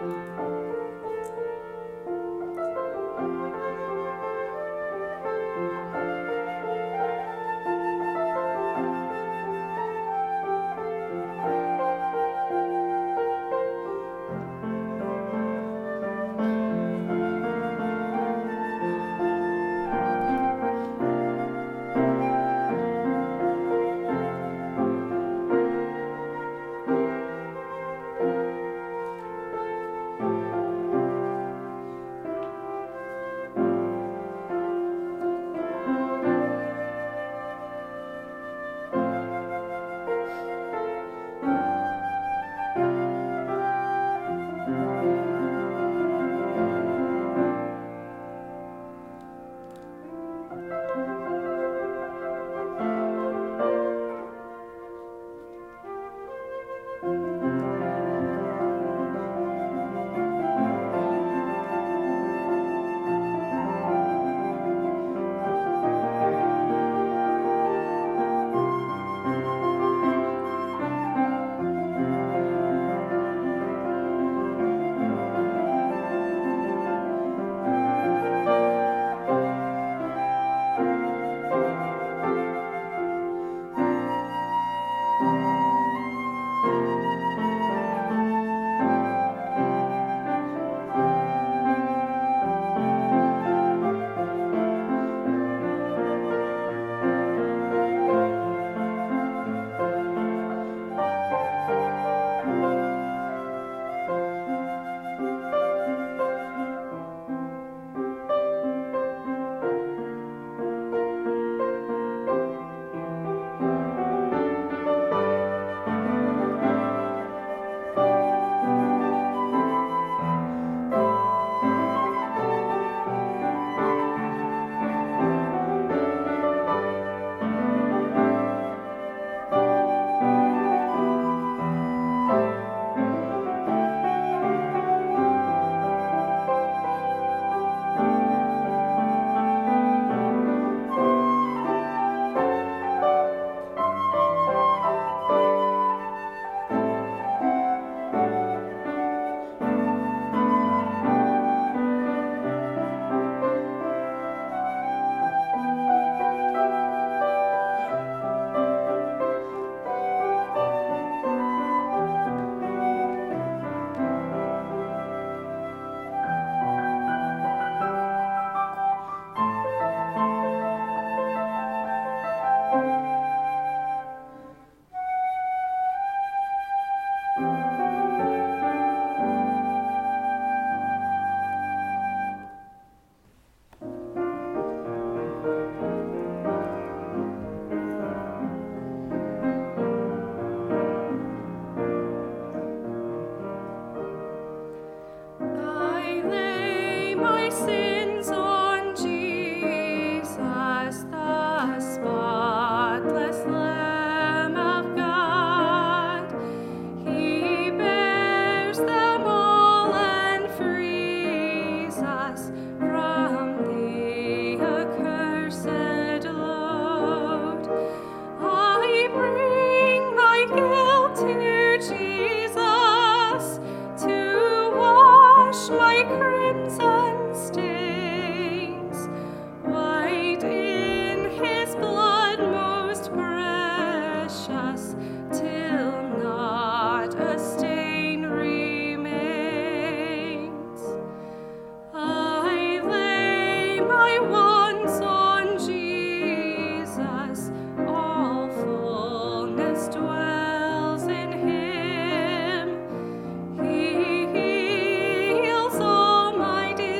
Almighty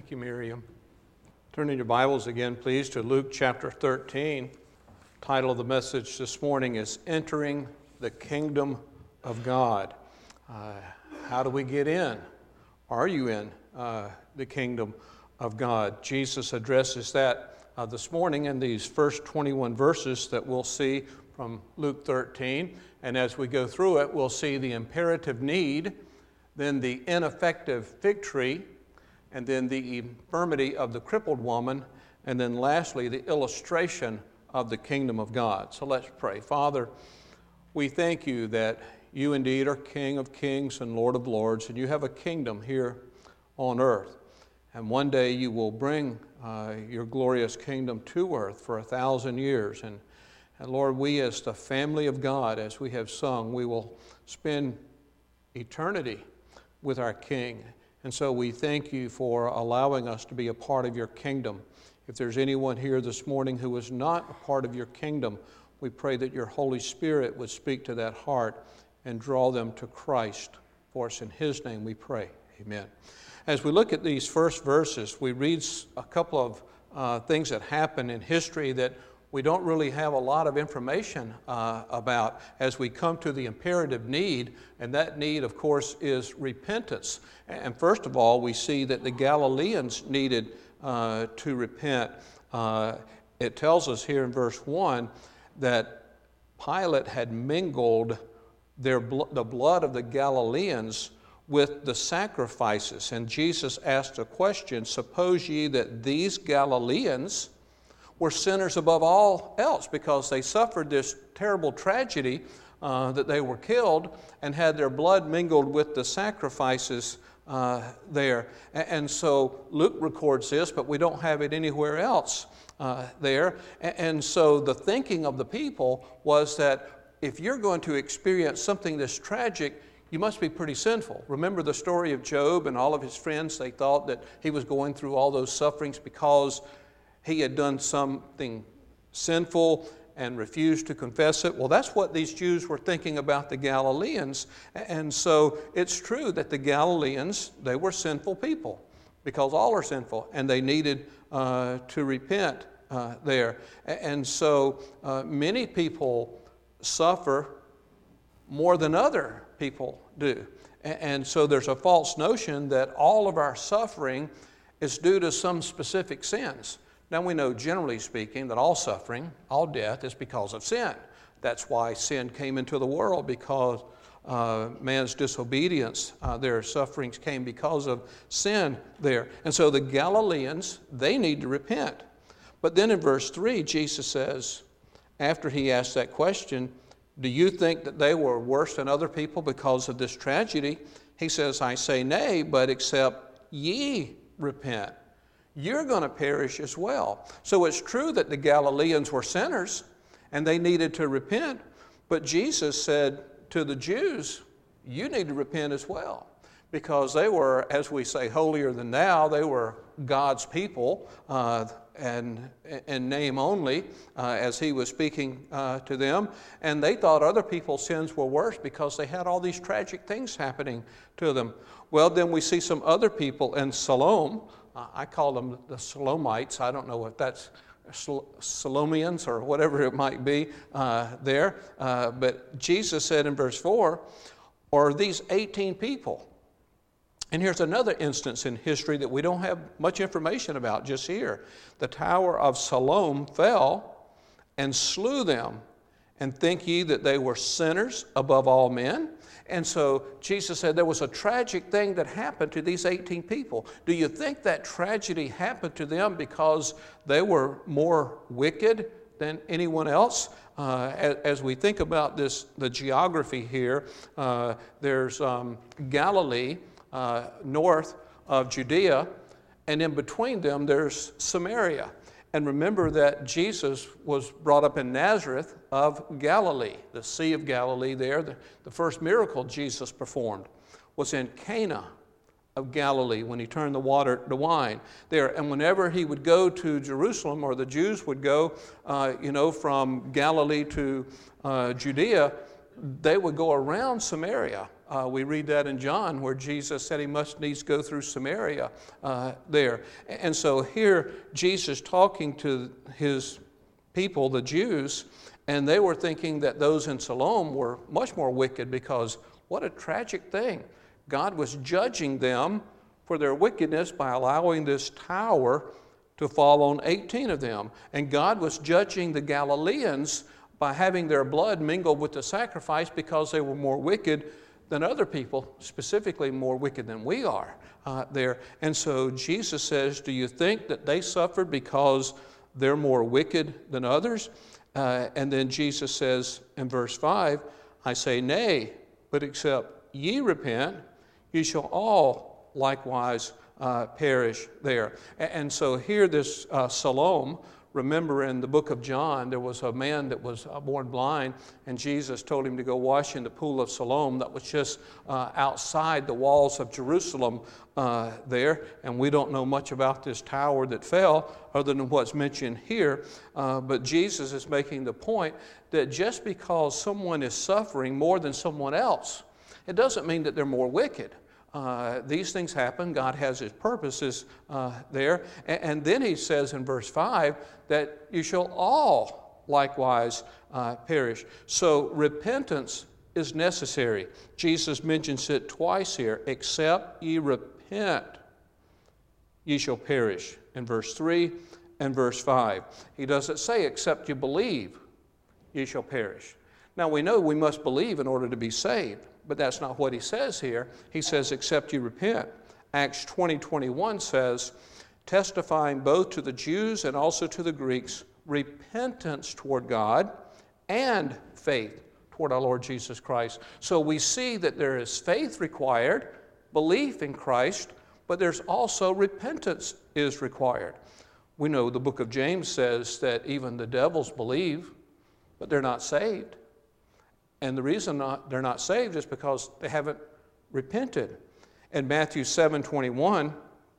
Thank you, Miriam. Turn in your Bibles again, please, to Luke chapter 13. Title of the message this morning is Entering the Kingdom of God. How do we get in? Are you in the kingdom of God? Jesus addresses that this morning in these first 21 verses that we'll see from Luke 13. And as we go through it, we'll see the imperative need, then the ineffective fig tree, and then the infirmity of the crippled woman, and then lastly, the illustration of the kingdom of God. So let's pray. Father, we thank you that you indeed are King of kings and Lord of lords, and you have a kingdom here on earth. And one day you will bring your glorious kingdom to earth for 1,000 years. And Lord, we as the family of God, as we have sung, we will spend eternity with our King. And so we thank you for allowing us to be a part of your kingdom. If there's anyone here this morning who is not a part of your kingdom, we pray that your Holy Spirit would speak to that heart and draw them to Christ. For us in his name we pray. Amen. As we look at these first verses, we read a couple of things that happen in history that we don't really have a lot of information about as we come to the imperative need, and that need, of course, is repentance. And first of all, we see that the Galileans needed to repent. It tells us here in verse 1 that Pilate had mingled the blood of the Galileans with the sacrifices. And Jesus asked a question, suppose ye that these Galileans were sinners above all else because they suffered this terrible tragedy that they were killed and had their blood mingled with the sacrifices there. And so Luke records this, but we don't have it anywhere else there. And so the thinking of the people was that if you're going to experience something this tragic, you must be pretty sinful. Remember the story of Job and all of his friends? They thought that he was going through all those sufferings because he had done something sinful and refused to confess it. Well, that's what these Jews were thinking about the Galileans. And so it's true that the Galileans, they were sinful people because all are sinful, and they needed to repent there. And so many people suffer more than other people do. And so there's a false notion that all of our suffering is due to some specific sins. Now we know, generally speaking, that all suffering, all death is because of sin. That's why sin came into the world, because man's disobedience, their sufferings came because of sin there. And so the Galileans, they need to repent. But then in verse 3, Jesus says, after he asked that question, do you think that they were worse than other people because of this tragedy? He says, I say nay, but except ye repent, you're going to perish as well. So it's true that the Galileans were sinners and they needed to repent, but Jesus said to the Jews, you need to repent as well, because they were, as we say, holier than thou. They were God's people and in name only, as he was speaking to them, and they thought other people's sins were worse because they had all these tragic things happening to them. Well, then we see some other people in Siloam. I call them the Siloamites. I don't know if that's Siloamians or whatever it might be there. But Jesus said in verse 4, or these 18 people. And here's another instance in history that we don't have much information about just here. The tower of Siloam fell and slew them. And think ye that they were sinners above all men? And so Jesus said there was a tragic thing that happened to these 18 people. Do you think that tragedy happened to them because they were more wicked than anyone else? As we think about this, the geography here, there's Galilee north of Judea, and in between them there's Samaria. And remember that Jesus was brought up in Nazareth of Galilee, the Sea of Galilee there. The first miracle Jesus performed was in Cana of Galilee when he turned the water to wine there. And whenever he would go to Jerusalem, or the Jews would go, from Galilee to Judea, they would go around Samaria We read that in John where Jesus said he must needs go through Samaria there. And so here Jesus talking to his people, the Jews, and they were thinking that those in Siloam were much more wicked, because what a tragic thing. God was judging them for their wickedness by allowing this tower to fall on 18 of them. And God was judging the Galileans by having their blood mingled with the sacrifice, because they were more wicked than other people, specifically more wicked than we are there. And so Jesus says, do you think that they suffered because they're more wicked than others? And then Jesus says in verse 5, I say nay, but except ye repent, ye shall all likewise perish there. And so here this Siloam, remember in the book of John, there was a man that was born blind, and Jesus told him to go wash in the pool of Siloam that was just outside the walls of Jerusalem there. And we don't know much about this tower that fell other than what's mentioned here. But Jesus is making the point that just because someone is suffering more than someone else, it doesn't mean that they're more wicked. These things happen. God has his purposes there. And then he says in verse 5 that you shall all likewise perish. So repentance is necessary. Jesus mentions it twice here. Except ye repent, ye shall perish, in verse 3 and verse 5. He doesn't say except you believe, ye shall perish. Now we know we must believe in order to be saved. But that's not what he says here. He says, except you repent. Acts 20:21 says, testifying both to the Jews and also to the Greeks, repentance toward God and faith toward our Lord Jesus Christ. So we see that there is faith required, belief in Christ, but there's also repentance is required. We know the book of James says that even the devils believe, but they're not saved. And the reason they're not saved is because they haven't repented. In Matthew 7:21,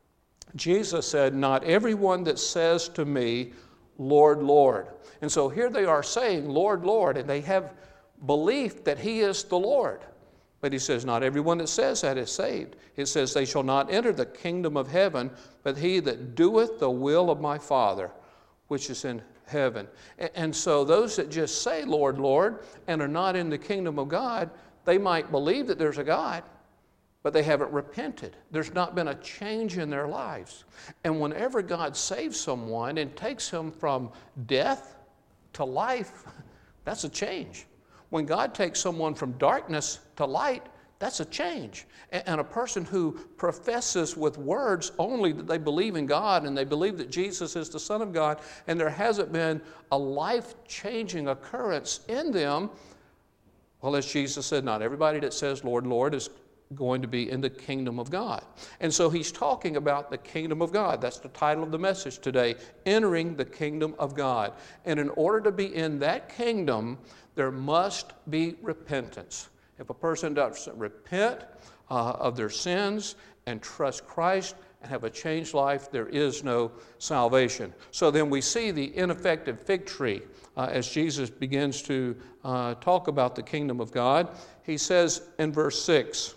Jesus said, not everyone that says to me, Lord, Lord. And so here they are saying, Lord, Lord, and they have belief that he is the Lord. But he says, not everyone that says that is saved. It says, they shall not enter the kingdom of heaven, but he that doeth the will of my Father, which is in heaven. And so those that just say, Lord, Lord, and are not in the kingdom of God, they might believe that there's a God, but they haven't repented. There's not been a change in their lives. And whenever God saves someone and takes him from death to life, that's a change. When God takes someone from darkness to light, that's a change. And a person who professes with words only that they believe in God and they believe that Jesus is the Son of God, and there hasn't been a life-changing occurrence in them, well, as Jesus said, not everybody that says, Lord, Lord, is going to be in the kingdom of God. And so he's talking about the kingdom of God. That's the title of the message today, entering the kingdom of God. And in order to be in that kingdom, there must be repentance. If a person doesn't repent of their sins and trust Christ and have a changed life, there is no salvation. So then we see the ineffective fig tree as Jesus begins to talk about the kingdom of God. He says in verse 6,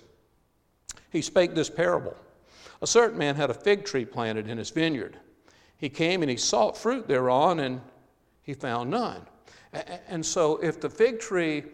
he spake this parable. A certain man had a fig tree planted in his vineyard. He came and he sought fruit thereon, and he found none. And so if the fig tree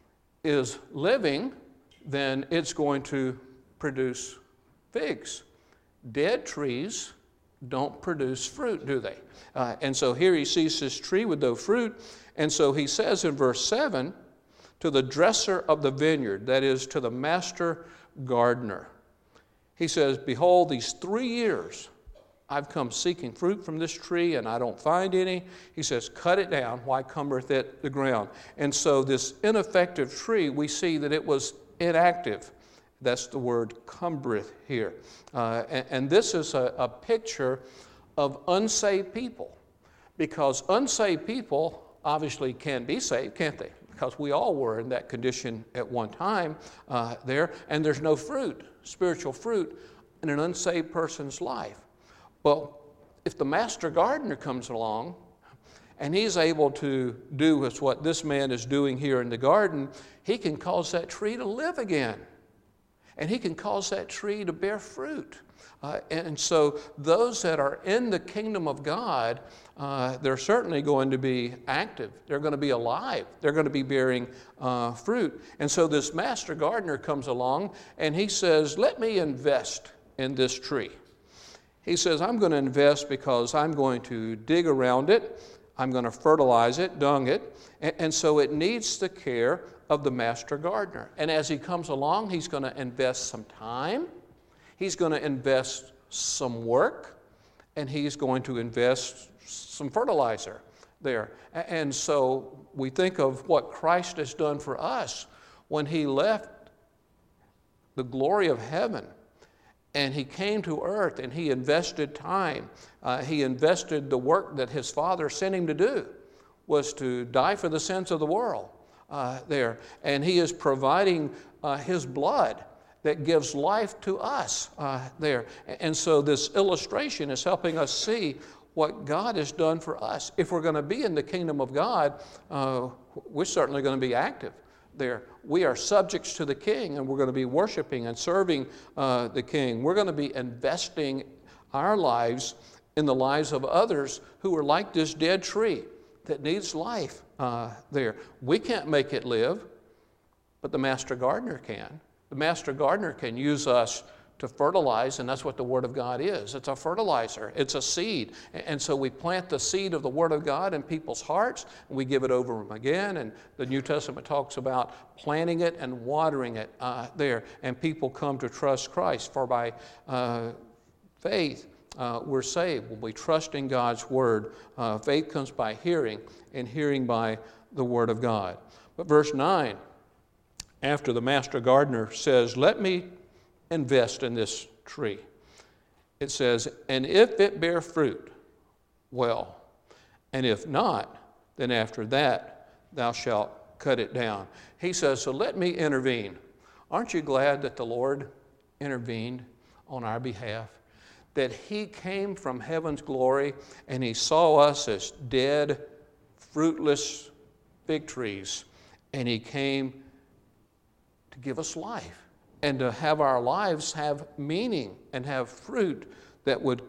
is living, then it's going to produce figs. Dead trees don't produce fruit, do they? And so here he sees this tree with no fruit, and so he says in verse 7, to the dresser of the vineyard, that is, to the master gardener, he says, behold, these 3 years I've come seeking fruit from this tree, and I don't find any. He says, cut it down. Why cumbereth it the ground? And so this ineffective tree, we see that it was inactive. That's the word cumbereth here. And this is a picture of unsaved people. Because unsaved people obviously can be saved, can't they? Because we all were in that condition at one time there. And there's no fruit, spiritual fruit, in an unsaved person's life. Well, if the master gardener comes along and he's able to do what this man is doing here in the garden, he can cause that tree to live again. And he can cause that tree to bear fruit. And so those that are in the kingdom of God, they're certainly going to be active. They're going to be alive. They're going to be bearing fruit. And so this master gardener comes along and he says, let me invest in this tree. He says, I'm going to invest because I'm going to dig around it. I'm going to fertilize it, dung it. And so it needs the care of the master gardener. And as he comes along, he's going to invest some time. He's going to invest some work. And he's going to invest some fertilizer there. And so we think of what Christ has done for us when he left the glory of heaven and he came to earth and he invested time. He invested the work that his Father sent him to do, was to die for the sins of the world there. And he is providing his blood that gives life to us there. And so this illustration is helping us see what God has done for us. If we're going to be in the kingdom of God, we're certainly going to be active there. We are subjects to the King, and we're going to be worshiping and serving the King. We're going to be investing our lives in the lives of others who are like this dead tree that needs life there. We can't make it live, but the master gardener can. The master gardener can use us to fertilize, and that's what the Word of God is. It's a fertilizer. It's a seed. And so we plant the seed of the Word of God in people's hearts, and we give it over them again. And the New Testament talks about planting it and watering it there. And people come to trust Christ. For by faith, we're saved. When we trust in God's Word, faith comes by hearing, and hearing by the Word of God. But verse 9, after the master gardener says, let me invest in this tree. It says, and if it bear fruit, well, and if not, then after that thou shalt cut it down. He says, so let me intervene. Aren't you glad that the Lord intervened on our behalf? That he came from heaven's glory and he saw us as dead, fruitless fig trees, and he came to give us life and to have our lives have meaning and have fruit that would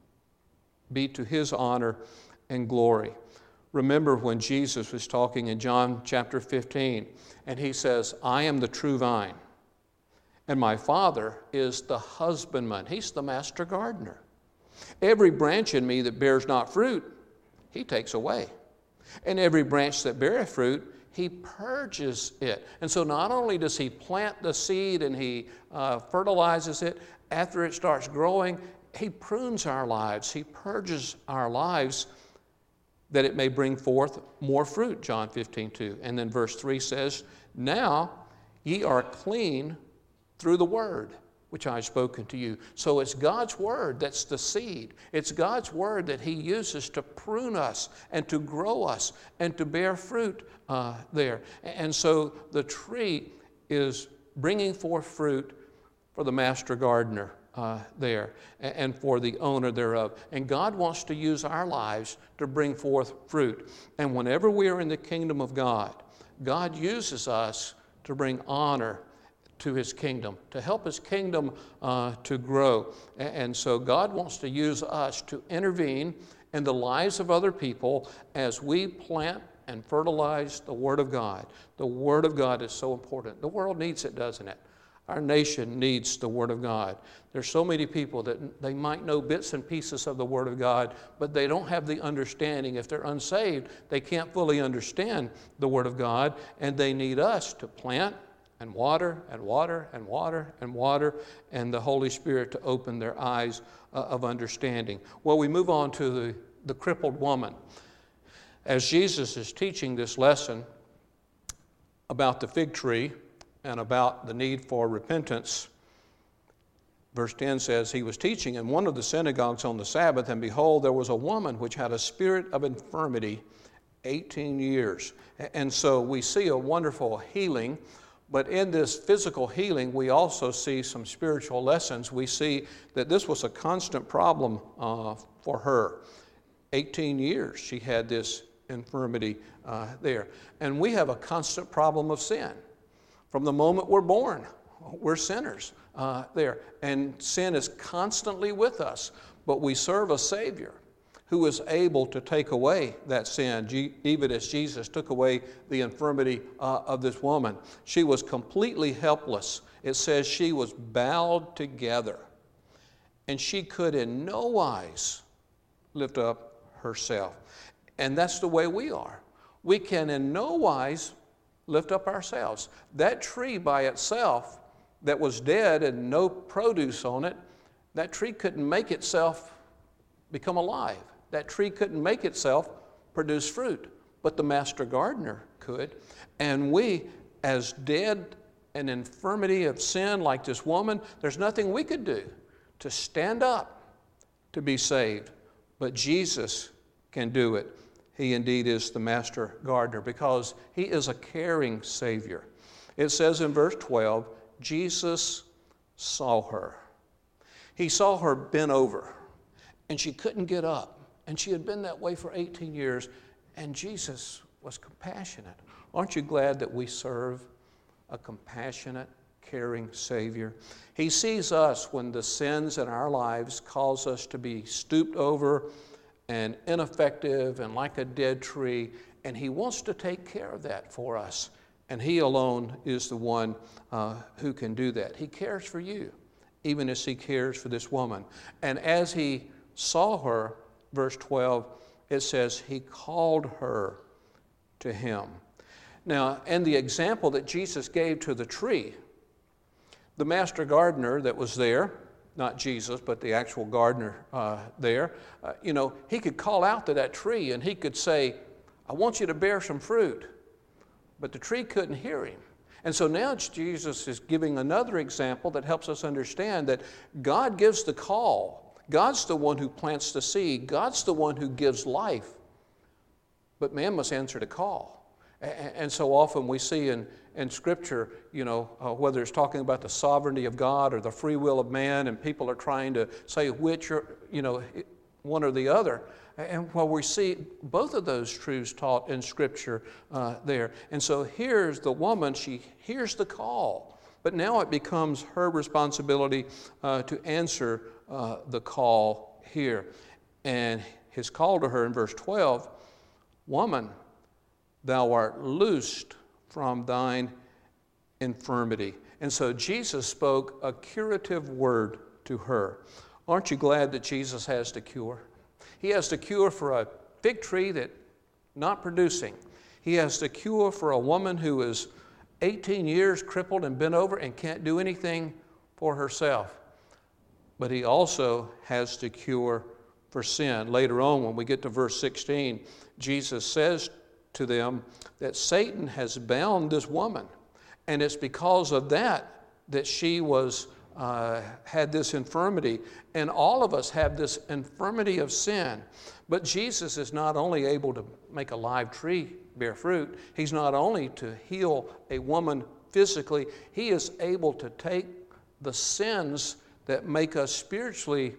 be to his honor and glory. Remember when Jesus was talking in John chapter 15, and he says, I am the true vine, and my Father is the husbandman. He's the master gardener. Every branch in me that bears not fruit, he takes away. And every branch that beareth fruit, he purges it. And so not only does he plant the seed and he fertilizes it, after it starts growing, he prunes our lives. He purges our lives that it may bring forth more fruit, John 15:2. And then verse 3 says, now ye are clean through the word which I have spoken to you. So it's God's word that's the seed. It's God's word that he uses to prune us and to grow us and to bear fruit there. And so the tree is bringing forth fruit for the master gardener there and for the owner thereof. And God wants to use our lives to bring forth fruit. And whenever we are in the kingdom of God, God uses us to bring honor to his kingdom, to help his kingdom to grow. And so God wants to use us to intervene in the lives of other people as we plant and fertilize the Word of God. The Word of God is so important. The world needs it, doesn't it? Our nation needs the Word of God. There's so many people that they might know bits and pieces of the Word of God, but they don't have the understanding. If they're unsaved, they can't fully understand the Word of God, and they need us to plant and water and water and water and water, and the Holy Spirit to open their eyes of understanding. Well, we move on to the crippled woman. As Jesus is teaching this lesson about the fig tree and about the need for repentance, verse 10 says, he was teaching in one of the synagogues on the Sabbath, and behold, there was a woman which had a spirit of infirmity 18 years. And so we see a wonderful healing. But in this physical healing, we also see some spiritual lessons. We see that this was a constant problem for her. 18 years she had this infirmity there. And we have a constant problem of sin. From the moment we're born, We're sinners there. And sin is constantly with us. But we serve a Savior who is able to take away that sin, even as Jesus took away the infirmity of this woman. She was completely helpless. It says she was bowed together, and she could in no wise lift up herself. And that's the way we are. We can in no wise lift up ourselves. That tree by itself that was dead and no produce on it, that tree couldn't make itself become alive. That tree couldn't make itself produce fruit, but the master gardener could. And we, as dead and infirmity of sin like this woman, there's nothing we could do to stand up to be saved. But Jesus can do it. He indeed is the master gardener because he is a caring Savior. It says in verse 12, Jesus saw her. He saw her bent over, and she couldn't get up. And she had been that way for 18 years, and Jesus was compassionate. Aren't you glad that we serve a compassionate, caring Savior? He sees us when the sins in our lives cause us to be stooped over and ineffective and like a dead tree, and he wants to take care of that for us. And he alone is the one who can do that. He cares for you, even as he cares for this woman. And as he saw her, verse 12, it says he called her to him. Now, in the example that Jesus gave to the tree, the master gardener that was there, not Jesus, but the actual gardener there, he could call out to that tree and he could say, I want you to bear some fruit. But the tree couldn't hear him. And so now Jesus is giving another example that helps us understand that God gives the call. God's the one who plants the seed. God's the one who gives life. But man must answer the call. And so often we see in Scripture, whether it's talking about the sovereignty of God or the free will of man, and people are trying to say which, one or the other. And while we see both of those truths taught in Scripture there. And so here's the woman, she hears the call. But now it becomes her responsibility to answer the call here. And his call to her in verse 12, woman, thou art loosed from thine infirmity. And so Jesus spoke a curative word to her. Aren't you glad that Jesus has the cure? He has the cure for a fig tree that's not producing. He has the cure for a woman who is 18 years crippled and bent over and can't do anything for herself. But he also has the cure for sin. Later on, when we get to verse 16, Jesus says to them that Satan has bound this woman. And it's because of that she was had this infirmity. And all of us have this infirmity of sin. But Jesus is not only able to make a live tree bear fruit, he's not only to heal a woman physically, he is able to take the sins that make us spiritually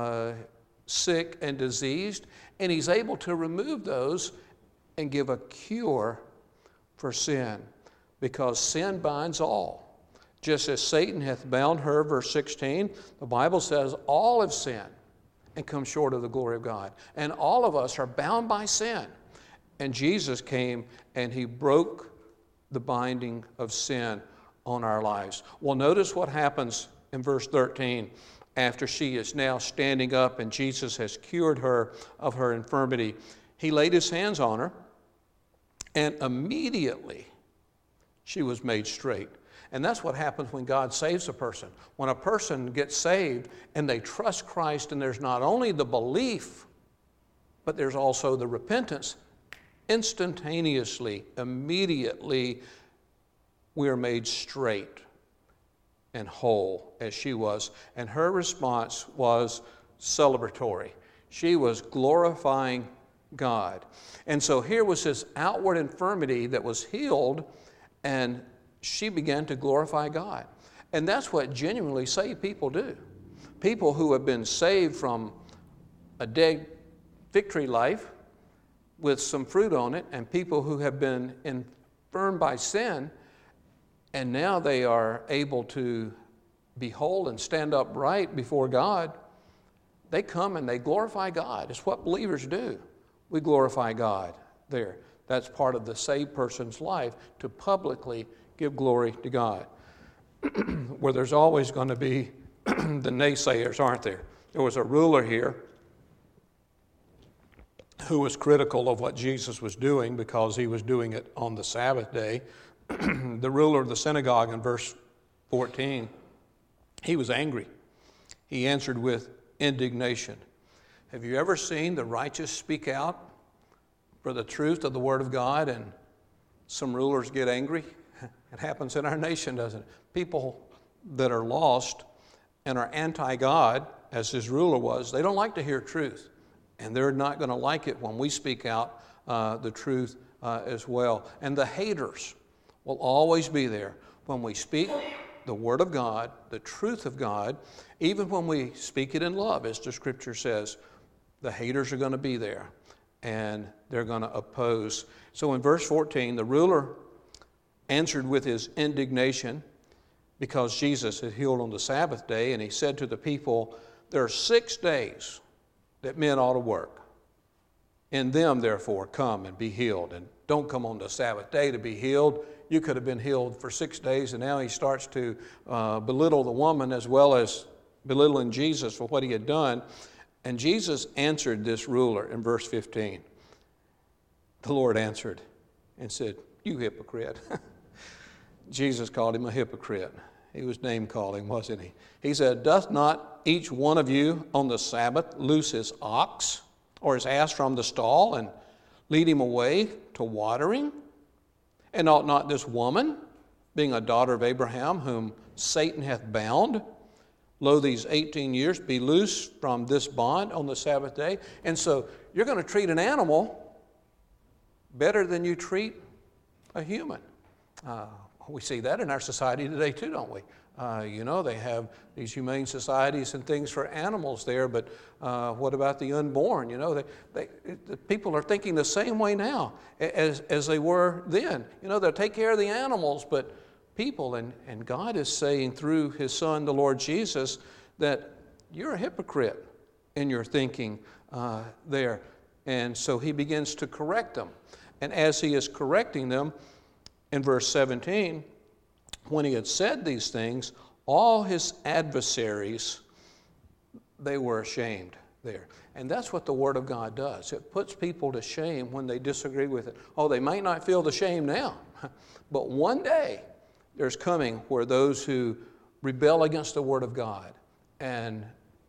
sick and diseased, and he's able to remove those and give a cure for sin, because sin binds all. Just as Satan hath bound her, verse 16, the Bible says all have sinned and come short of the glory of God. And all of us are bound by sin. And Jesus came and he broke the binding of sin on our lives. Well, notice what happens in verse 13 after she is now standing up and Jesus has cured her of her infirmity. He laid his hands on her, and immediately she was made straight. And that's what happens when God saves a person. When a person gets saved and they trust Christ, and there's not only the belief, but there's also the repentance, instantaneously, immediately, we are made straight and whole as she was. And her response was celebratory. She was glorifying God. And so here was this outward infirmity that was healed, and she began to glorify God. And that's what genuinely saved people do. People who have been saved from a dead fig tree life with some fruit on it, and people who have been infirmed by sin, and now they are able to be whole and stand upright before God, they come and they glorify God. It's what believers do. We glorify God there. That's part of the saved person's life, to publicly give glory to God. Where there's always going to be the naysayers, aren't there? There was a ruler here who was critical of what Jesus was doing because he was doing it on the Sabbath day. The ruler of the synagogue in verse 14, he was angry. He answered with indignation. Have you ever seen the righteous speak out for the truth of the Word of God and some rulers get angry? It happens in our nation, doesn't it? People that are lost and are anti-God, as his ruler was, they don't like to hear truth. And they're not going to like it when we speak out the truth as well. And the haters will always be there when we speak the Word of God, the truth of God, even when we speak it in love, as the Scripture says. The haters are going to be there, and they're going to oppose. So in verse 14, the ruler answered with his indignation because Jesus had healed on the Sabbath day, and he said to the people, there are 6 days that men ought to work. In them, therefore, come and be healed. And don't come on the Sabbath day to be healed. You could have been healed for 6 days, and now he starts to belittle the woman as well as belittling Jesus for what he had done. And Jesus answered this ruler in verse 15. The Lord answered and said, you hypocrite. Jesus called him a hypocrite. He was name-calling, wasn't he? He said, doth not each one of you on the Sabbath loose his ox or his ass from the stall and lead him away to watering? And ought not this woman, being a daughter of Abraham, whom Satan hath bound, lo, these 18 years, be loose from this bond on the Sabbath day? And so you're going to treat an animal better than you treat a human. We see that in our society today too, don't we? They have these humane societies and things for animals there, but what about the unborn? The people are thinking the same way now as they were then. They'll take care of the animals, but people, and God is saying through his Son, the Lord Jesus, that you're a hypocrite in your thinking there. And so he begins to correct them. And as he is correcting them, in verse 17, when he had said these things, all his adversaries, they were ashamed there. And that's what the Word of God does. It puts people to shame when they disagree with it. Oh, they might not feel the shame now, but one day there's coming where those who rebel against the Word of God and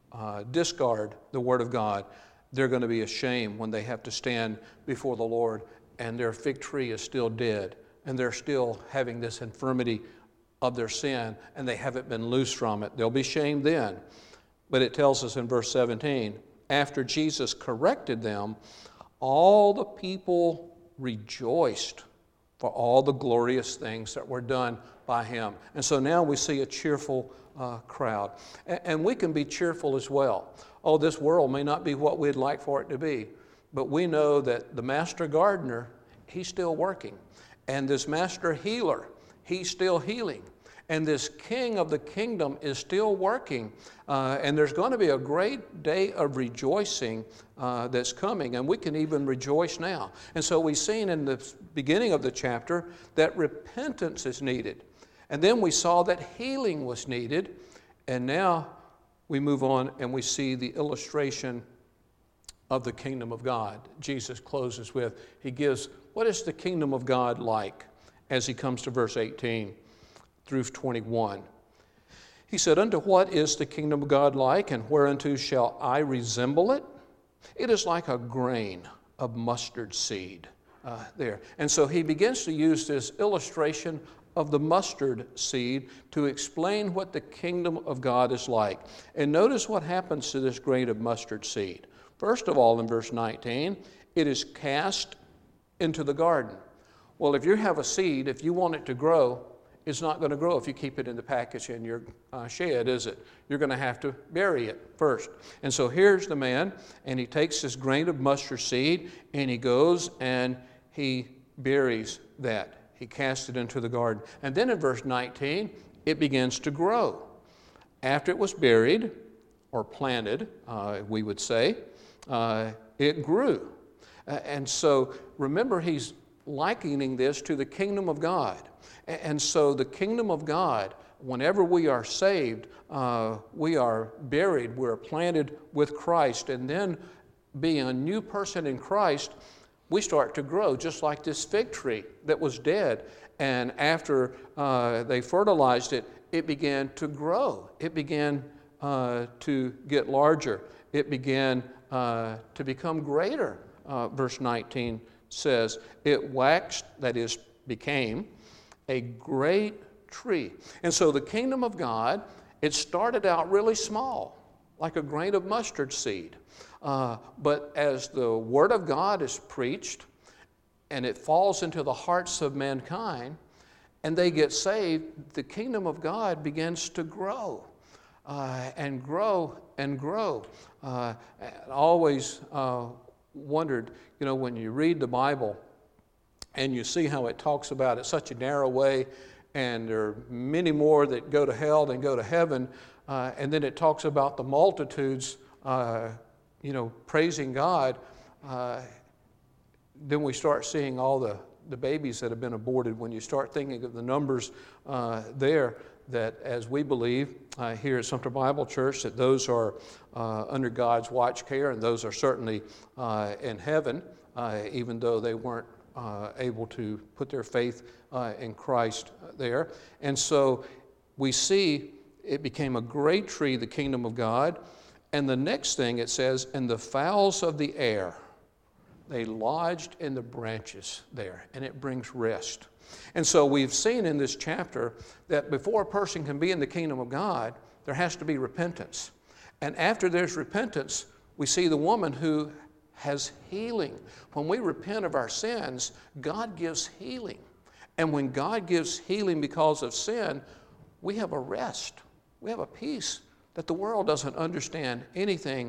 discard the Word of God, they're going to be ashamed when they have to stand before the Lord and their fig tree is still dead and they're still having this infirmity of their sin and they haven't been loosed from it. They'll be shamed then. But it tells us in verse 17, after Jesus corrected them, all the people rejoiced for all the glorious things that were done by him. And so now we see a cheerful crowd. And we can be cheerful as well. Oh, this world may not be what we'd like for it to be, but we know that the master gardener, he's still working. And this master healer, he's still healing. And this king of the kingdom is still working. And there's going to be a great day of rejoicing that's coming. And we can even rejoice now. And so we've seen in the beginning of the chapter that repentance is needed. And then we saw that healing was needed. And now we move on and we see the illustration of the kingdom of God. Jesus closes with, he gives, what is the kingdom of God like? As he comes to verse 18 through 21. He said, unto what is the kingdom of God like, and whereunto shall I resemble it? It is like a grain of mustard seed. There. And so he begins to use this illustration of the mustard seed to explain what the kingdom of God is like. And notice what happens to this grain of mustard seed. First of all, in verse 19, it is cast into the garden. Well, if you have a seed, if you want it to grow, it's not going to grow if you keep it in the package in your shed, is it? You're going to have to bury it first. And so here's the man, and he takes this grain of mustard seed, and he goes and he buries that he cast it into the garden. And then in verse 19, it begins to grow. After it was buried, or planted, we would say, it grew. And so remember, he's likening this to the kingdom of God. And so the kingdom of God, whenever we are saved, we are buried, we're planted with Christ, and then being a new person in Christ, we start to grow, just like this fig tree that was dead. And after they fertilized it, it began to grow. It began to get larger. It began to become greater. Verse 19 says, it waxed, that is, became a great tree. And so the kingdom of God, it started out really small, like a grain of mustard seed. But as the Word of God is preached and it falls into the hearts of mankind and they get saved, the kingdom of God begins to grow and grow and grow. I always wondered, when you read the Bible and you see how it talks about it such a narrow way, and there are many more that go to hell than go to heaven, and then it talks about the multitudes praising God, then we start seeing all the babies that have been aborted. When you start thinking of the numbers there, that as we believe here at Sumter Bible Church, that those are under God's watch care, and those are certainly in heaven, even though they weren't able to put their faith in Christ there. And so we see it became a great tree, the kingdom of God. And the next thing it says, and the fowls of the air, they lodged in the branches there, and it brings rest. And so we've seen in this chapter that before a person can be in the kingdom of God, there has to be repentance. And after there's repentance, we see the woman who has healing. When we repent of our sins, God gives healing. And when God gives healing because of sin, we have a rest. We have a peace that the world doesn't understand anything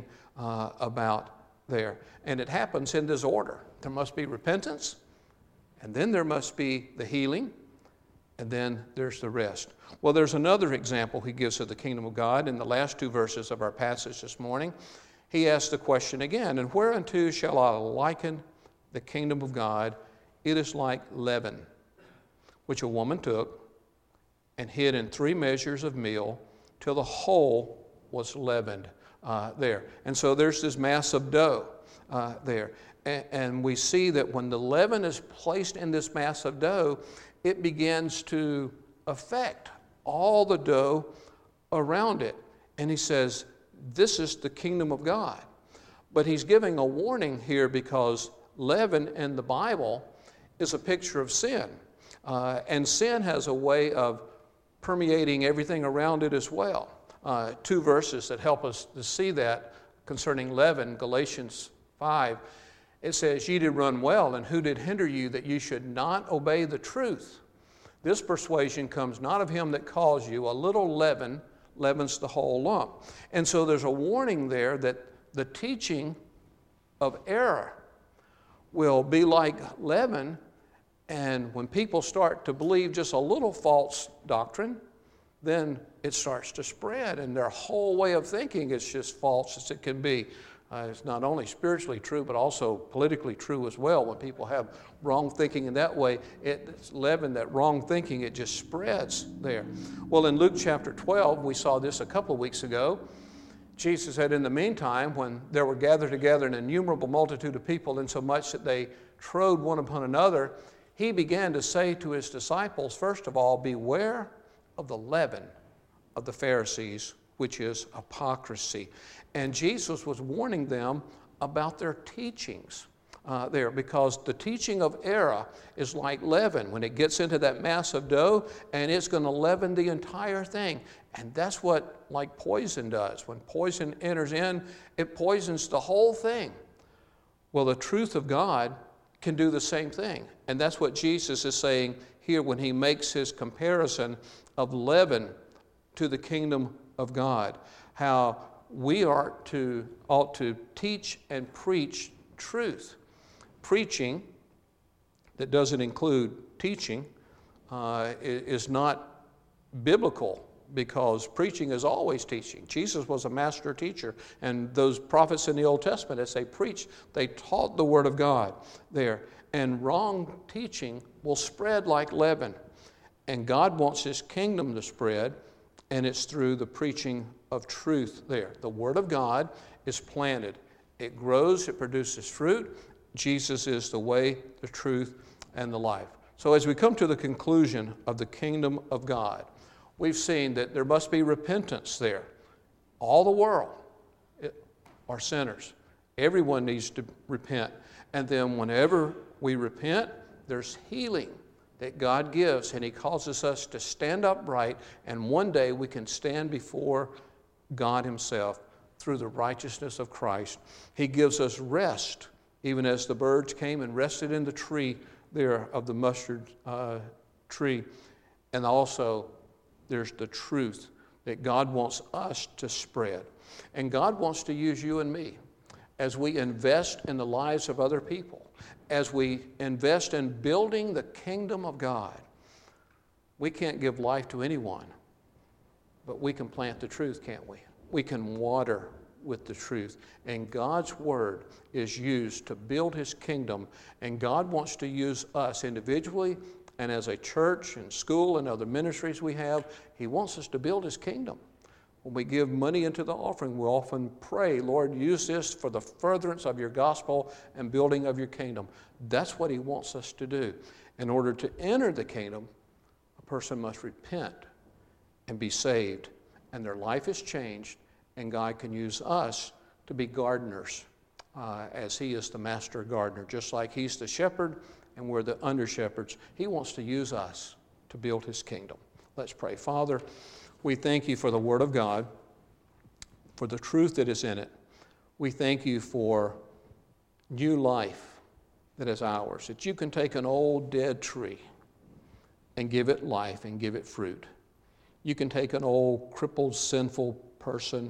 about there. And it happens in this order. There must be repentance, and then there must be the healing, and then there's the rest. Well, there's another example he gives of the kingdom of God in the last two verses of our passage this morning. He asks the question again, and whereunto shall I liken the kingdom of God? It is like leaven, which a woman took and hid in 3 measures of meal till the whole was leavened there. And so there's this mass of dough there. And we see that when the leaven is placed in this mass of dough, it begins to affect all the dough around it. And he says, this is the kingdom of God. But he's giving a warning here because leaven in the Bible is a picture of sin. And sin has a way of permeating everything around it as well. 2 verses that help us to see that concerning leaven, Galatians 5. It says, ye did run well, and who did hinder you that you should not obey the truth? This persuasion comes not of him that calls you. A little leaven leavens the whole lump. And so there's a warning there that the teaching of error will be like leaven, and when people start to believe just a little false doctrine, then it starts to spread, and their whole way of thinking is just false as it can be. It's not only spiritually true, but also politically true as well. When people have wrong thinking in that way, it's leaven, that wrong thinking, it just spreads there. Well, in Luke chapter 12, we saw this a couple of weeks ago. Jesus said, in the meantime, when there were gathered together an innumerable multitude of people, insomuch that they trode one upon another, he began to say to his disciples, first of all, beware of the leaven of the Pharisees, which is hypocrisy. And Jesus was warning them about their teachings there, because the teaching of error is like leaven. When it gets into that mass of dough, and it's going to leaven the entire thing. And that's what like poison does. When poison enters in, it poisons the whole thing. Well, the truth of God can do the same thing. And that's what Jesus is saying here when he makes his comparison of leaven to the kingdom of God. How we ought to teach and preach truth. Preaching that doesn't include teaching is not biblical, because preaching is always teaching. Jesus was a master teacher, and those prophets in the Old Testament, as they preached, they taught the Word of God there. And wrong teaching will spread like leaven. And God wants His kingdom to spread, and it's through the preaching of truth there. The Word of God is planted. It grows, it produces fruit. Jesus is the way, the truth, and the life. So as we come to the conclusion of the kingdom of God, we've seen that there must be repentance there. All the world are sinners. Everyone needs to repent. And then whenever we repent, there's healing that God gives, and He causes us to stand upright, and one day we can stand before God Himself through the righteousness of Christ. He gives us rest, even as the birds came and rested in the tree there of the mustard tree. And also there's the truth that God wants us to spread. And God wants to use you and me as we invest in the lives of other people, as we invest in building the kingdom of God. We can't give life to anyone, but we can plant the truth, can't we? We can water with the truth. And God's word is used to build His kingdom, and God wants to use us individually and as a church and school and other ministries we have. He wants us to build His kingdom. When we give money into the offering, we often pray, Lord, use this for the furtherance of your gospel and building of your kingdom. That's what He wants us to do. In order to enter the kingdom, a person must repent and be saved, and their life is changed, and God can use us to be gardeners as He is the master gardener. Just like He's the shepherd and we're the under-shepherds, He wants to use us to build His kingdom. Let's pray. Father, we thank You for the Word of God, for the truth that is in it. We thank You for new life that is ours, that You can take an old dead tree and give it life and give it fruit. You can take an old crippled, sinful person,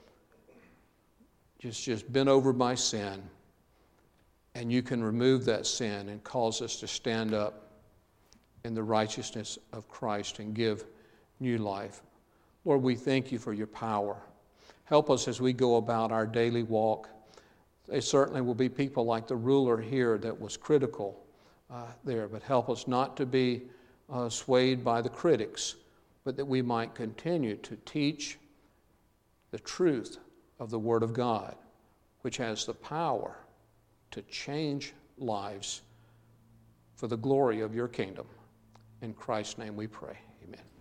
just bent over by sin, and You can remove that sin and cause us to stand up in the righteousness of Christ and give new life. Lord, we thank You for Your power. Help us as we go about our daily walk. There certainly will be people like the ruler here that was critical there, but help us not to be swayed by the critics, but that we might continue to teach the truth of the Word of God, which has the power to change lives for the glory of Your kingdom. In Christ's name we pray.